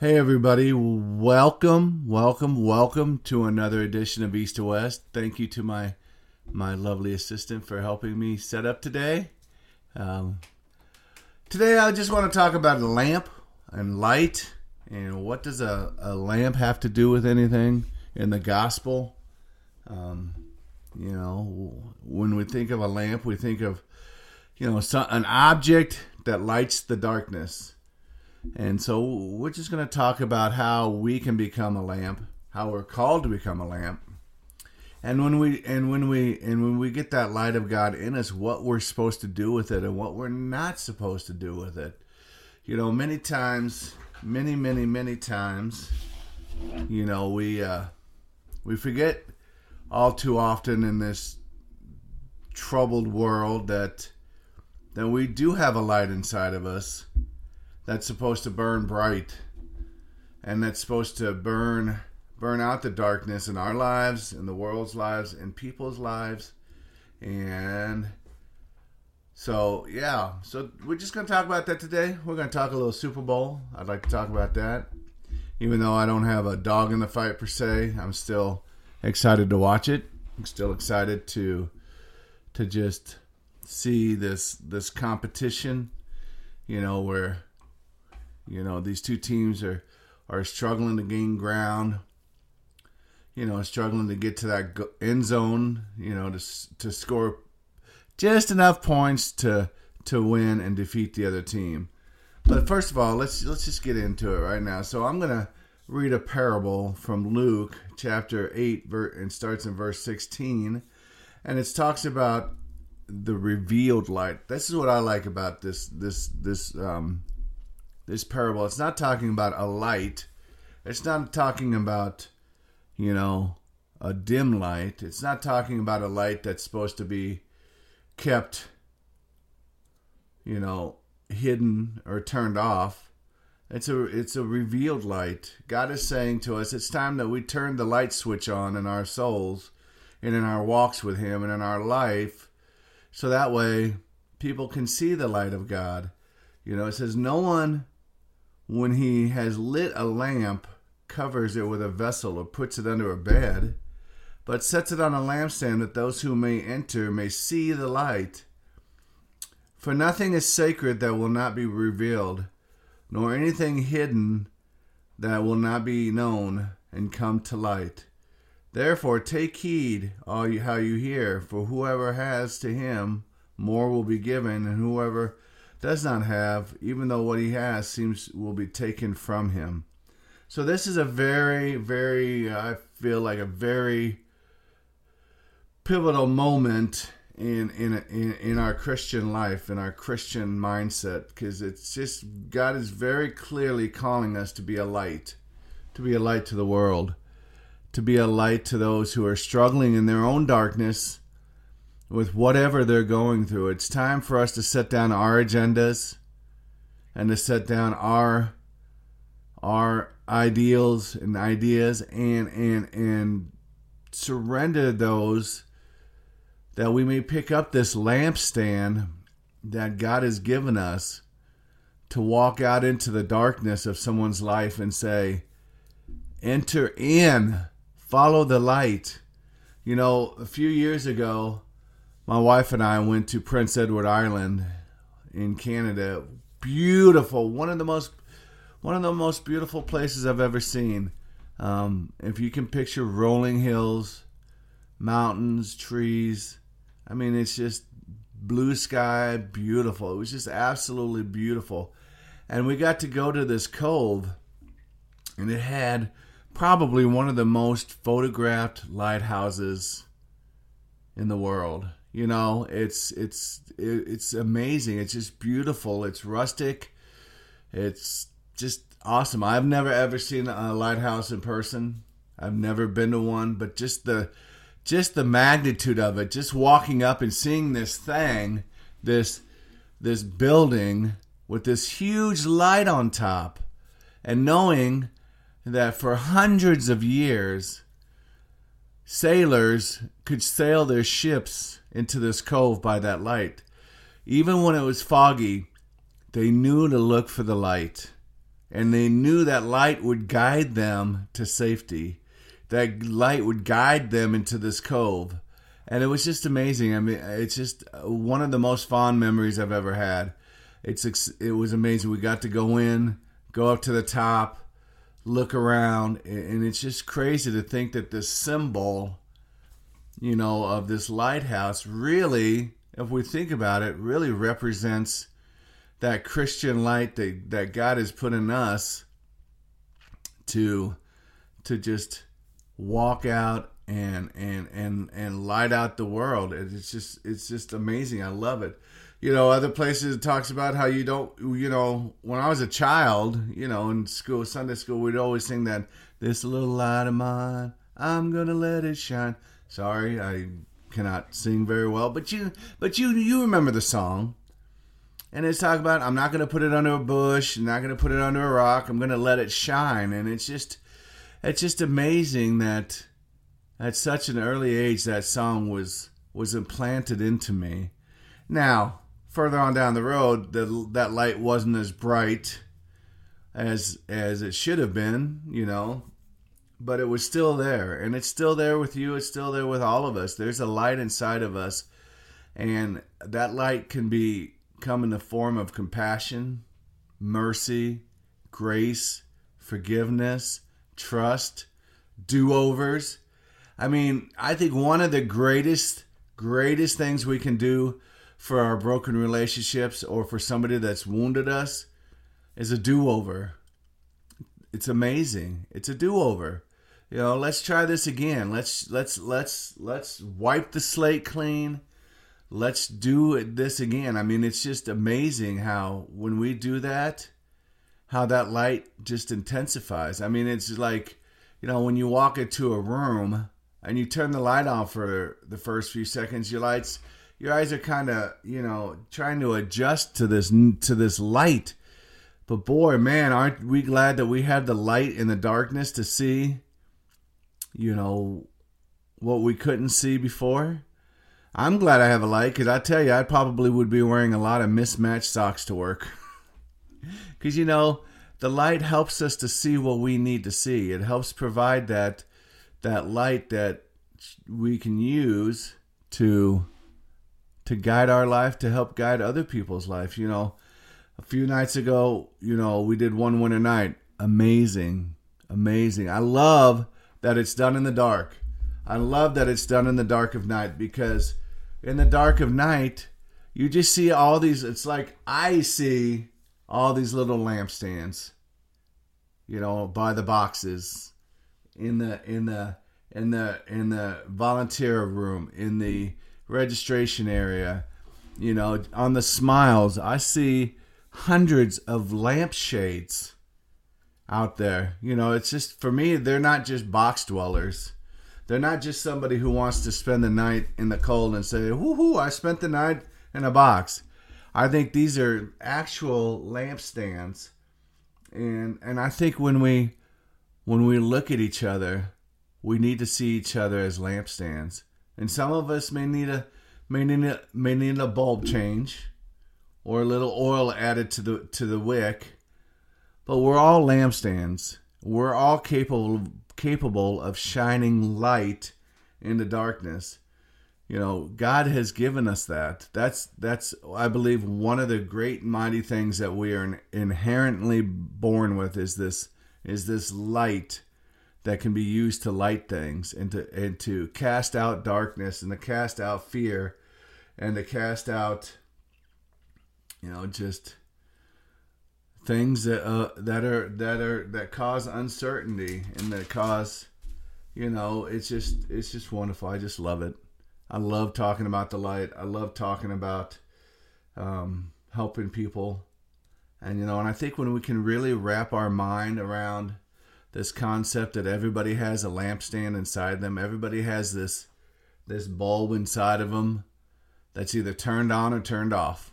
Hey everybody, welcome to another edition of East to West. Thank you to my lovely assistant for helping me set up today. Today I just want to talk about a lamp and light, and what does a lamp have to do with anything in the gospel. When we think of a lamp, we think of an object that lights the darkness. And so we're just going to talk about how we can become a lamp, how we're called to become a lamp. And when we get that light of God in us, what we're supposed to do with it and what we're not supposed to do with it. Many times, many times, we forget all too often in this troubled world that we do have a light inside of us that's supposed to burn bright, and that's supposed to burn out the darkness in our lives, in the world's lives, in people's lives. And so we're just going to talk about that today. We're going to talk a little Super Bowl. I'd like to talk about that. Even though I don't have a dog in the fight per se, I'm still excited to watch it. I'm still excited to just see this competition, where these two teams are struggling to gain ground, struggling to get to that end zone, to score just enough points to win and defeat the other team. But first of all, let's just get into it right now. So I'm going to read a parable from Luke chapter 8, and starts in verse 16, and it talks about the revealed light. This is what I like about this parable. It's not talking about a light. It's not talking about, a dim light. It's not talking about a light that's supposed to be kept, hidden or turned off. It's a revealed light. God is saying to us, it's time that we turn the light switch on in our souls and in our walks with Him and in our life, so that way people can see the light of God. It says, no one, when he has lit a lamp, covers it with a vessel or puts it under a bed, but sets it on a lampstand, that those who may enter may see the light. For nothing is sacred that will not be revealed, nor anything hidden that will not be known and come to light. Therefore take heed how you hear, for whoever has, to him more will be given, and whoever does not have, even though what he has will be taken from him. So this is a very, very, I feel like a very pivotal moment in our Christian life, in our Christian mindset, because it's just, God is very clearly calling us to be a light to the world, to be a light to those who are struggling in their own darkness with whatever they're going through. It's time for us to set down our agendas and to set down our ideals and ideas and surrender those, that we may pick up this lampstand that God has given us to walk out into the darkness of someone's life and say, enter in, follow the light. A few years ago, my wife and I went to Prince Edward Island in Canada. Beautiful, one of the most beautiful places I've ever seen. If you can picture rolling hills, mountains, trees, it's just blue sky, beautiful. It was just absolutely beautiful. And we got to go to this cove, and it had probably one of the most photographed lighthouses in the world. It's amazing. It's just beautiful. It's rustic. It's just awesome. I've never ever seen a lighthouse in person. I've never been to one, but just the magnitude of it, just walking up and seeing this thing, this building with this huge light on top, and knowing that for hundreds of years, sailors could sail their ships into this cove by that light. Even when it was foggy, they knew to look for the light. and they knew that light would guide them to safety. That light would guide them into this cove. And it was just amazing. I mean, it's just one of the most fond memories I've ever had. It was amazing. We got to go in, go up to the top, look around, and it's just crazy to think that this symbol, of this lighthouse really, if we think about it, really represents that Christian light that God has put in us to just walk out and light out the world. It's just amazing. I love it. Other places it talks about how you don't, when I was a child, in school, Sunday school, we'd always sing that, this little light of mine, I'm going to let it shine. Sorry, I cannot sing very well, but you remember the song. And it's talking about, I'm not going to put it under a bush, I'm not going to put it under a rock, I'm going to let it shine. And it's just amazing that at such an early age that song was implanted into me. Now, further on down the road, that light wasn't as bright as it should have been, but it was still there, and it's still there with you. It's still there with all of us. There's a light inside of us, and that light can come in the form of compassion, mercy, grace, forgiveness, trust, do-overs. I mean, I think one of the greatest things we can do for our broken relationships or for somebody that's wounded us is a do-over. It's amazing. It's a do-over. Let's try this again. Let's wipe the slate clean. Let's do this again. I mean, it's just amazing how when we do that, how that light just intensifies. I mean, it's like, when you walk into a room and you turn the light on for the first few seconds, your eyes are kind of, trying to adjust to this light. But boy, man, aren't we glad that we have the light in the darkness to see, what we couldn't see before? I'm glad I have a light, because I tell you, I probably would be wearing a lot of mismatched socks to work. Because, the light helps us to see what we need to see. It helps provide that light that we can use to guide our life, to help guide other people's life. A few nights ago, we did One Winter Night. Amazing. I love that it's done in the dark. I love that it's done in the dark of night, because in the dark of night, you just see all these, it's like I see all these little lampstands, by the boxes, in the volunteer room, in the registration area, on the smiles. I see hundreds of lampshades out there. It's just, for me, they're not just box dwellers. They're not just somebody who wants to spend the night in the cold and say, woohoo, I spent the night in a box. I think these are actual lampstands. And I think when we look at each other, we need to see each other as lampstands. And some of us may need a bulb change or a little oil added to the wick. But we're all lampstands. We're all capable of shining light in the darkness. God has given us that. That's I believe one of the great mighty things that we are inherently born with is this light that can be used to light things and to cast out darkness and to cast out fear and to cast out just things that cause uncertainty and that cause it's just wonderful. I just love it. I love talking about the light. I love talking about helping people. And I think when we can really wrap our mind around this concept that everybody has a lampstand inside them, everybody has this bulb inside of them that's either turned on or turned off.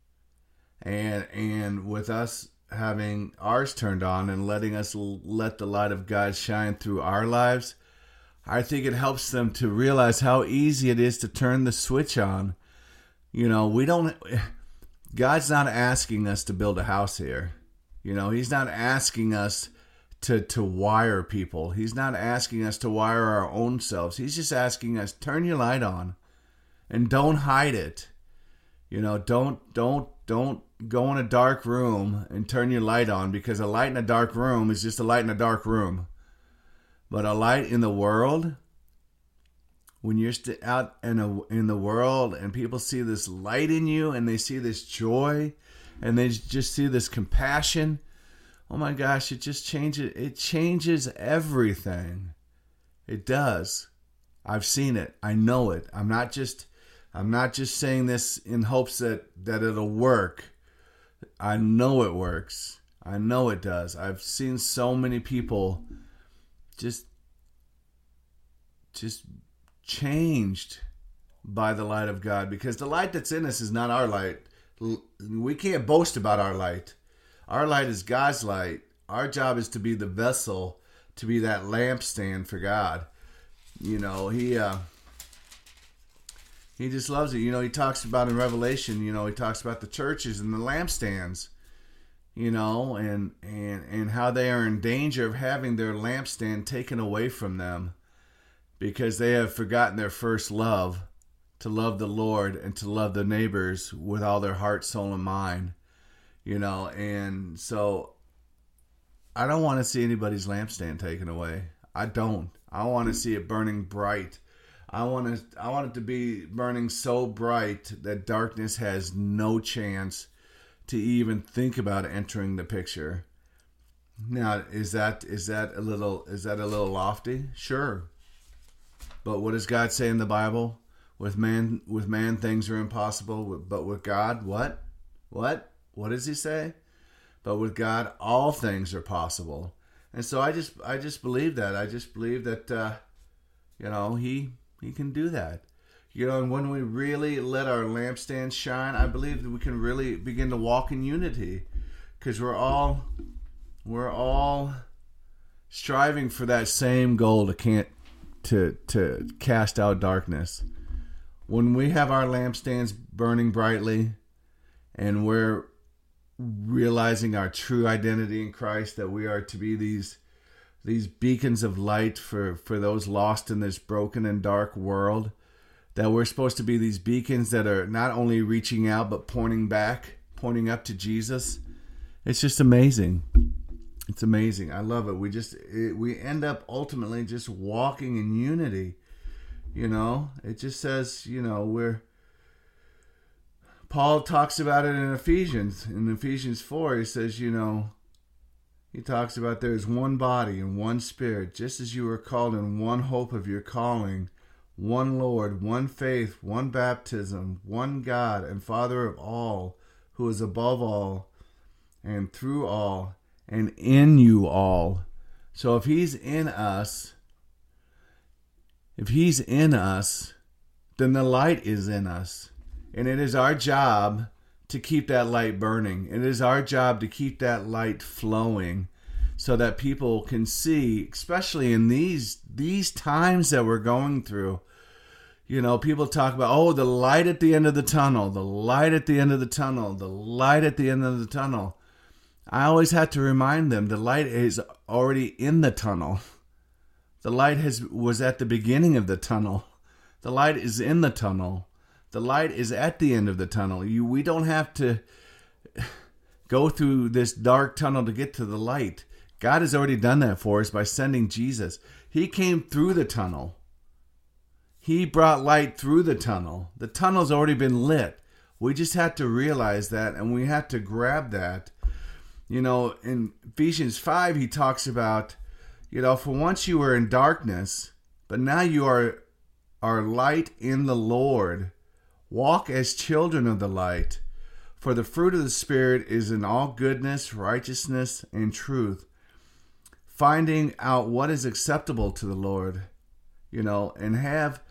And with us having ours turned on and letting us let the light of God shine through our lives, I think it helps them to realize how easy it is to turn the switch on. God's not asking us to build a house here. He's not asking us to wire people. He's not asking us to wire our own selves. He's just asking us, turn your light on and don't hide it. Don't go in a dark room and turn your light on, because a light in a dark room is just a light in a dark room. But a light in the world, when you're out in the world and people see this light in you and they see this joy and they just see this compassion, oh my gosh, it just changes. It changes everything. It does. I've seen it. I know it. I'm not just saying this in hopes that it'll work. I know it works. I know it does. I've seen so many people just changed by the light of God, because the light that's in us is not our light. We can't boast about our light. Our light is God's light. Our job is to be the vessel, to be that lampstand for God. He just loves it. He talks about in Revelation, he talks about the churches and the lampstands, and how they are in danger of having their lampstand taken away from them because they have forgotten their first love, to love the Lord and to love their neighbors with all their heart, soul, and mind. And so I don't want to see anybody's lampstand taken away. I don't. I want to see it burning bright. I want it to be burning so bright that darkness has no chance to even think about entering the picture. Now, is that a little lofty? Sure. But what does God say in the Bible? With man things are impossible, but with God, what? What does he say? But with God, all things are possible. And so I just believe that. I just believe that, he can do that. And when we really let our lampstand shine, I believe that we can really begin to walk in unity, because we're all striving for that same goal to cast out darkness. When we have our lampstands burning brightly and we're realizing our true identity in Christ, that we are to be these beacons of light for those lost in this broken and dark world, that we're supposed to be these beacons that are not only reaching out but pointing up to Jesus. It's just amazing. It's amazing. I love it. We end up ultimately just walking in unity. It just says, Paul talks about it in Ephesians. In Ephesians 4, he says, he talks about there is one body and one spirit, just as you were called in one hope of your calling, one Lord, one faith, one baptism, one God and Father of all, who is above all and through all and in you all. So if he's in us, then the light is in us. And it is our job to keep that light burning. It is our job to keep that light flowing so that people can see, especially in these times that we're going through. People talk about, the light at the end of the tunnel, the light at the end of the tunnel, the light at the end of the tunnel. I always have to remind them the light is already in the tunnel. The light was at the beginning of the tunnel. The light is in the tunnel. The light is at the end of the tunnel. We don't have to go through this dark tunnel to get to the light. God has already done that for us by sending Jesus. He came through the tunnel. He brought light through the tunnel. The tunnel's already been lit. We just have to realize that, and we have to grab that. In Ephesians 5, he talks about, for once you were in darkness, but now you are light in the Lord. Walk as children of the light, for the fruit of the Spirit is in all goodness, righteousness, and truth, finding out what is acceptable to the Lord, and have,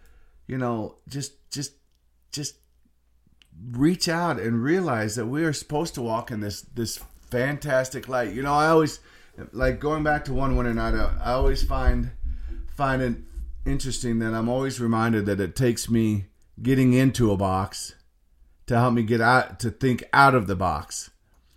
just reach out and realize that we are supposed to walk in this fantastic light. I always, like, going back to one winter night, I always find it interesting that I'm always reminded that it takes me getting into a box to help me get out, to think out of the box.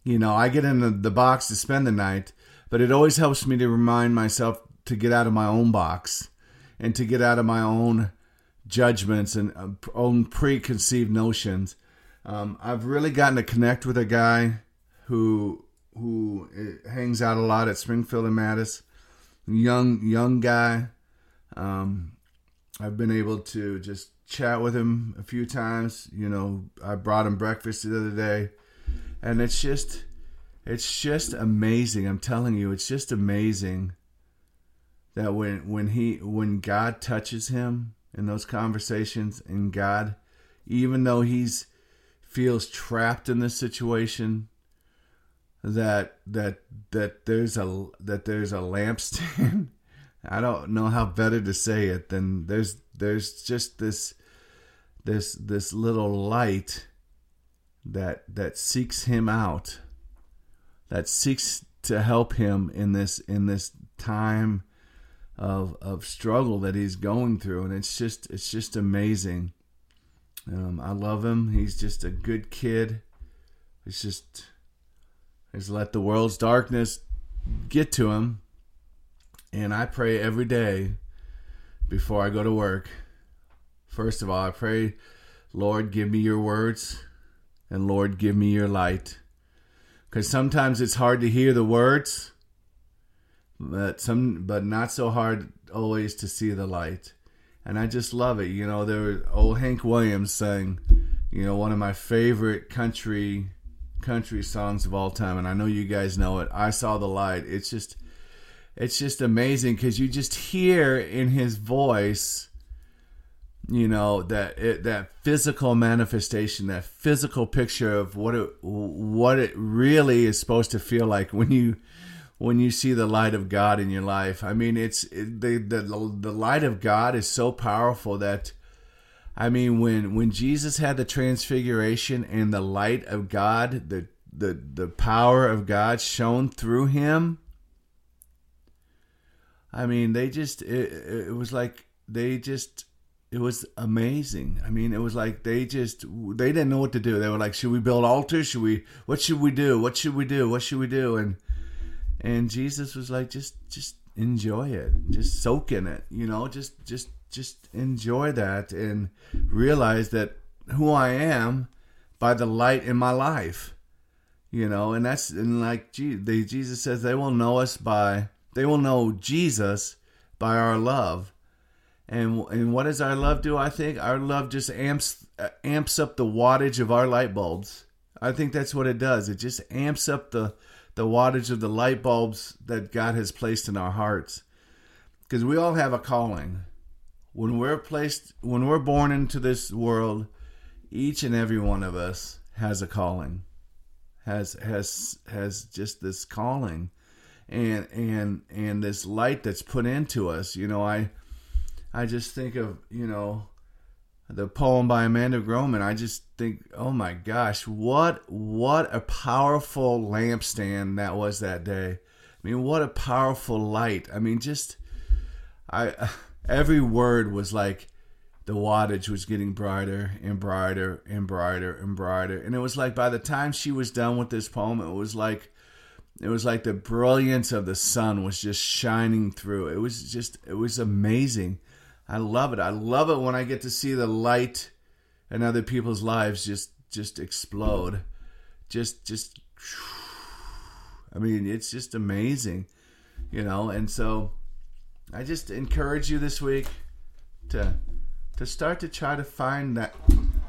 I get in the box to spend the night, but it always helps me to remind myself to get out of my own box and to get out of my own judgments and own preconceived notions. I've really gotten to connect with a guy who hangs out a lot at Springfield and Mattis. Young guy. I've been able to just chat with him a few times. I brought him breakfast the other day, and it's just amazing. I'm telling you, it's just amazing that when God touches him in those conversations, and God, even though he's feels trapped in this situation, that there's a lampstand. I don't know how better to say it than there's just this little light that seeks him out, that seeks to help him in this time of struggle that he's going through, and it's just amazing. I love him. He's just a good kid. He's let the world's darkness get to him. And I pray every day before I go to work. First of all, I pray, Lord, give me your words, and Lord, give me your light. Because sometimes it's hard to hear the words, but not so hard always to see the light. And I just love it. Old Hank Williams sang, one of my favorite country songs of all time, and I know you guys know it. I Saw the Light. It's just amazing because you just hear in his voice, that physical manifestation, that physical picture of what it really is supposed to feel like when you see the light of God in your life. I mean, the light of God is so powerful that, I mean, when Jesus had the transfiguration and the light of God, the power of God shone through him, I mean, it was amazing. I mean, it was like they didn't know what to do. They were like, should we build altars? What should we do? What should we do? What should we do? And Jesus was like, just enjoy it. Just soak in it, just enjoy that and realize that who I am by the light in my life, and like Jesus says, they will know Jesus by our love. And what does our love do? I think our love just amps up the wattage of our light bulbs. I think that's what it does. It just amps up the wattage of the light bulbs that God has placed in our hearts. Because we all have a calling. When we're born into this world, each and every one of us has a calling. Has just this calling. And this light that's put into us. I just think of, the poem by Amanda Groman. I just think, oh my gosh, what a powerful lampstand that was that day. I mean, what a powerful light. I mean, every word was like the wattage was getting brighter and brighter and brighter and brighter. And it was like by the time she was done with this poem, it was like the brilliance of the sun was just shining through. It was amazing. I love it. I love it when I get to see the light in other people's lives just explode. I mean, it's just amazing, and so I just encourage you this week to start to try to find that,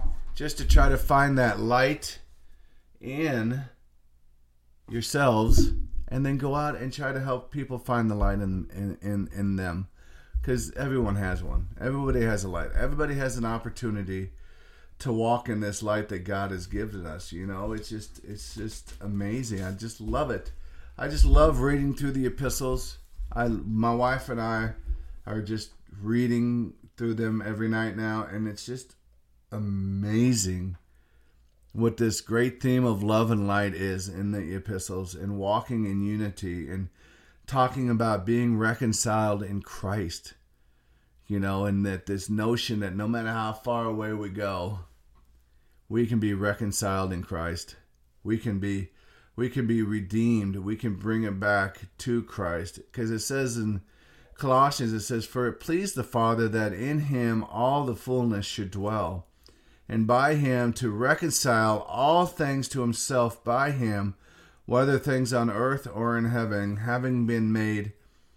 light in yourselves, and then go out and try to help people find the light in them. Because everyone has one. Everybody has a light. Everybody has an opportunity to walk in this light that God has given us. It's just amazing. I just love it. I just love reading through the epistles. My wife and I are just reading through them every night now, and it's just amazing what this great theme of love and light is in the epistles, and walking in unity, and talking about being reconciled in Christ, and that this notion that no matter how far away we go, we can be reconciled in Christ. We can be we can be redeemed. We can bring it back to Christ. Because it says in Colossians, it says, "For it pleased the Father that in him all the fullness should dwell, and by him to reconcile all things to himself by him, whether things on earth or in heaven, having made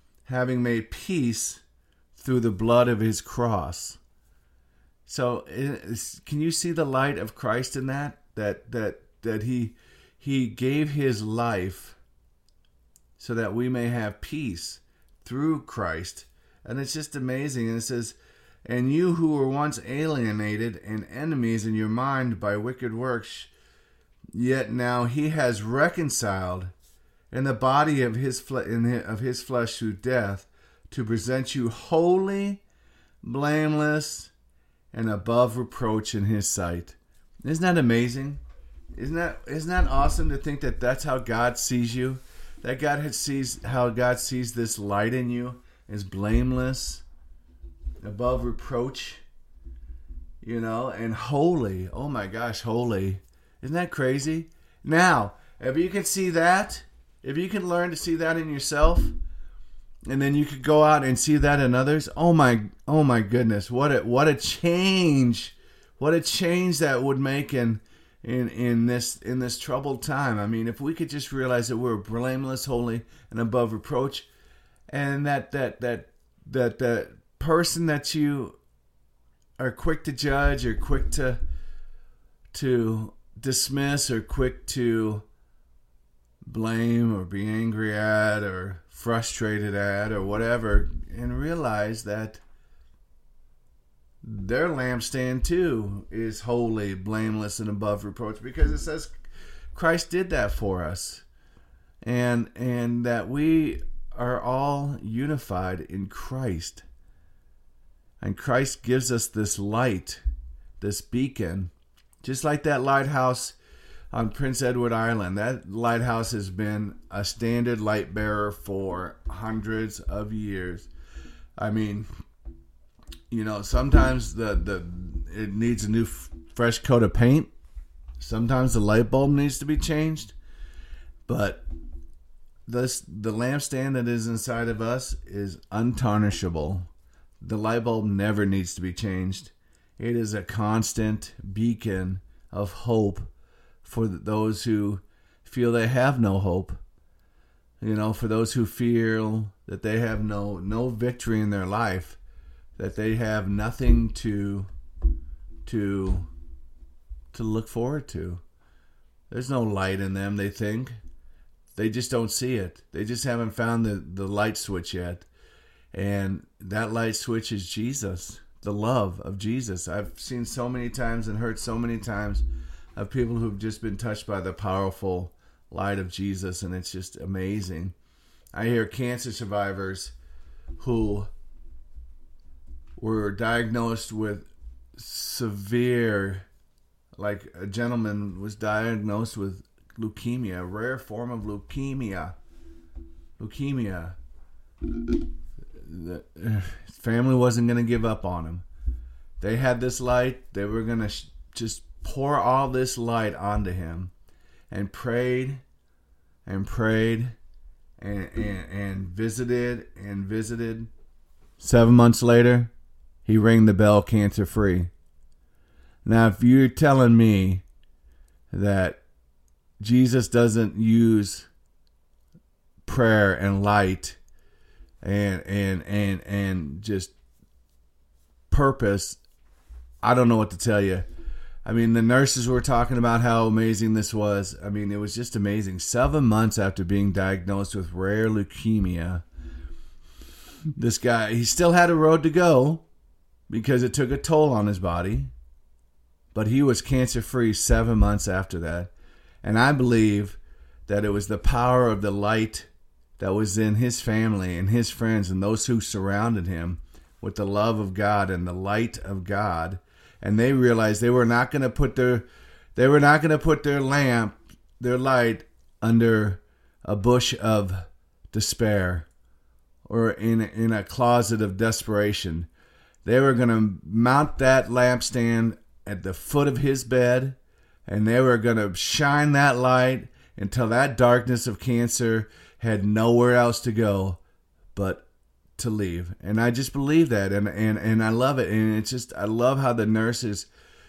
peace through the blood of his cross." So, can you see the light of Christ in that? That he gave his life so that we may have peace through Christ. And it's just amazing. And it says, "And you who were once alienated and enemies in your mind by wicked works, yet now he has reconciled in the body of his flesh through death, to present you holy, blameless, and above reproach in his sight." Isn't that amazing? Isn't that awesome to think that that's how God sees you? That how God sees this light in you is blameless, above reproach, and holy. Oh my gosh, holy. Isn't that crazy? Now, if you can see that, if you can learn to see that in yourself, and then you could go out and see that in others, oh my goodness, what a change that would make in this troubled time. I mean, if we could just realize that we're blameless, holy, and above reproach, and that person that you are quick to judge, or quick to dismiss, or quick to blame, or be angry at, or frustrated at, or whatever, and realize that their lampstand too is holy, blameless, and above reproach, because it says Christ did that for us, and that we are all unified in Christ, and Christ gives us this light, this beacon, just like that lighthouse on Prince Edward Island. That lighthouse has been a standard light bearer for hundreds of years. I mean, sometimes it needs a new fresh coat of paint. Sometimes the light bulb needs to be changed. But the lampstand that is inside of us is untarnishable. The light bulb never needs to be changed. It is a constant beacon of hope for those who feel they have no hope. For those who feel that they have no victory in their life, that they have nothing to look forward to. There's no light in them, they think. They just don't see it. They just haven't found the light switch yet. And that light switch is Jesus, the love of Jesus. I've seen so many times and heard so many times of people who've just been touched by the powerful light of Jesus, and it's just amazing. I hear cancer survivors who were diagnosed with severe, like a gentleman was diagnosed with leukemia, a rare form of leukemia. The family wasn't going to give up on him. They had this light. They were going to just pour all this light onto him, and prayed and prayed and visited. 7 months later, he rang the bell, cancer free. Now, if you're telling me that Jesus doesn't use prayer and light and just purpose, I don't know what to tell you. I mean, the nurses were talking about how amazing this was. I mean, it was just amazing. 7 months after being diagnosed with rare leukemia, this guy, he still had a road to go because it took a toll on his body, but he was cancer-free 7 months after that. And I believe that it was the power of the light that was in his family and his friends and those who surrounded him with the love of God and the light of God. And they realized they were not going to put their lamp, their light, under a bush of despair or in a closet of desperation. They were going to mount that lampstand at the foot of his bed, and they were going to shine that light until that darkness of cancer had nowhere else to go but to leave. And I just believe that, and I love it. And it's just, I love how the nurses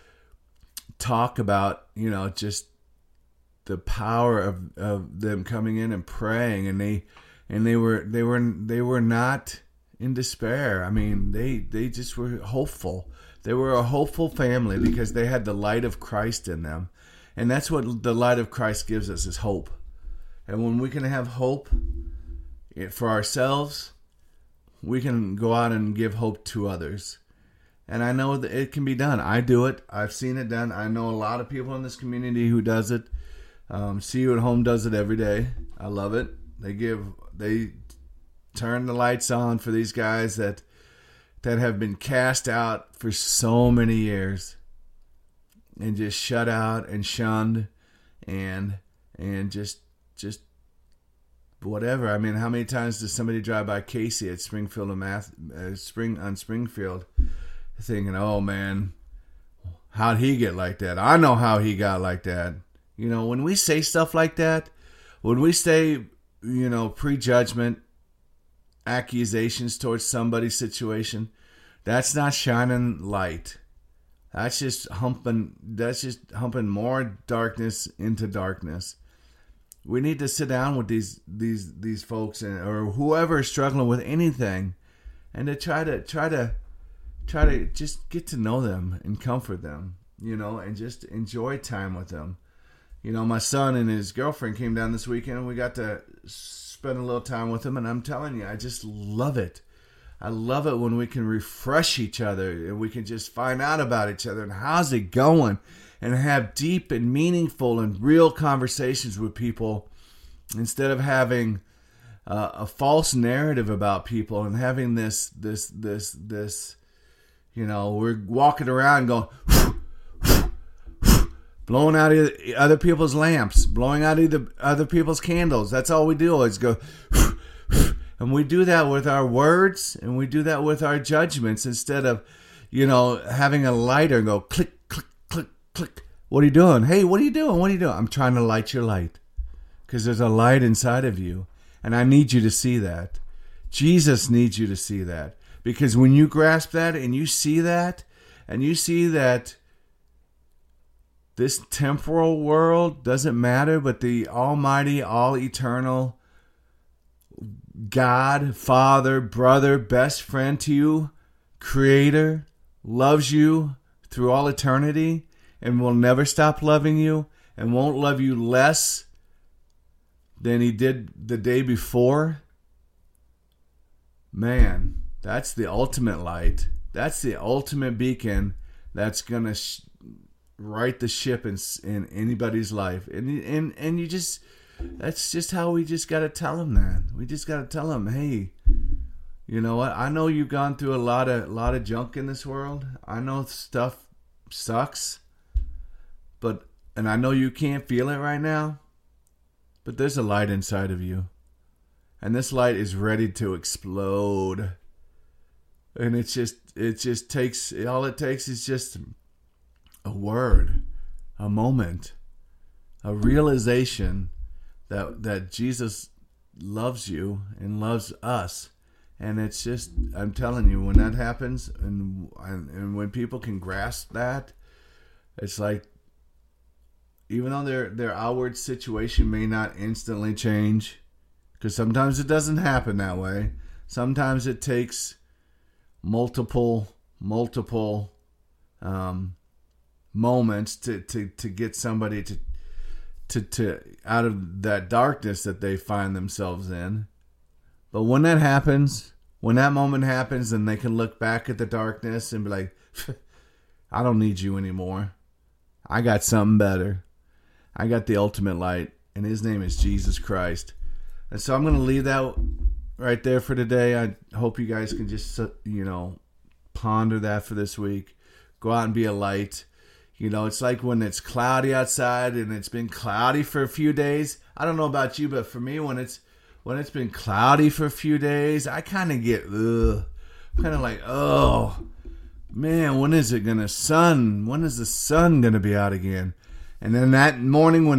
talk about, just the power of them coming in and praying, and they were not in despair. I mean, they just were hopeful. They were a hopeful family because they had the light of Christ in them. And that's what the light of Christ gives us, is hope. And when we can have hope for ourselves, we can go out and give hope to others. And I know that it can be done. I do it. I've seen it done. I know a lot of people in this community who does it. See You at Home does it every day. I love it. They turn the lights on for these guys that have been cast out for so many years and just shut out and shunned and just whatever. I mean, how many times does somebody drive by Casey at Springfield on Springfield thinking, oh man, how'd he get like that? I know how he got like that. When we say stuff like that, when we say, prejudgment, accusations towards somebody's situation, that's not shining light. That's just humping more darkness into darkness. We need to sit down with these folks or whoever is struggling with anything, and to try to just get to know them and comfort them, and just enjoy time with them. My son and his girlfriend came down this weekend, and we got to spend a little time with them, and I'm telling you, I just love it. I love it when we can refresh each other and we can just find out about each other and how's it going, and have deep and meaningful and real conversations with people instead of having a false narrative about people and having this we're walking around going blowing out other people's lamps, blowing out other people's candles. That's all we do is go. And we do that with our words, and we do that with our judgments instead of, having a lighter and go click, click, click, click. What are you doing? Hey, what are you doing? What are you doing? I'm trying to light your light because there's a light inside of you, and I need you to see that. Jesus needs you to see that, because when you grasp that and you see that, this temporal world doesn't matter, but the almighty, all eternal God, Father, brother, best friend to you, Creator, loves you through all eternity and will never stop loving you and won't love you less than he did the day before. Man, that's the ultimate light. That's the ultimate beacon that's going to right the ship in anybody's life. And you just... That's just how we just got to tell them that. We just got to tell them, hey, you know what? I know you've gone through a lot of junk in this world. I know stuff sucks, and I know you can't feel it right now, but there's a light inside of you, and this light is ready to explode. And it just takes, all it takes is just a word, a moment, a realization that Jesus loves you and loves us. And it's just, I'm telling you, when that happens and when people can grasp that, it's like, even though their outward situation may not instantly change, because sometimes it doesn't happen that way. Sometimes it takes multiple moments to get somebody to out of that darkness that they find themselves in. But when that happens, when that moment happens, then they can look back at the darkness and be like, I don't need you anymore. I got something better. I got the ultimate light, and his name is Jesus Christ. And so I'm going to leave that right there for today. I hope you guys can just, ponder that for this week. Go out and be a light. It's like when it's cloudy outside and it's been cloudy for a few days. I don't know about you, but for me, when it's been cloudy for a few days, I kind of get, kind of like, oh, man, when is the sun going to be out again? And then that morning when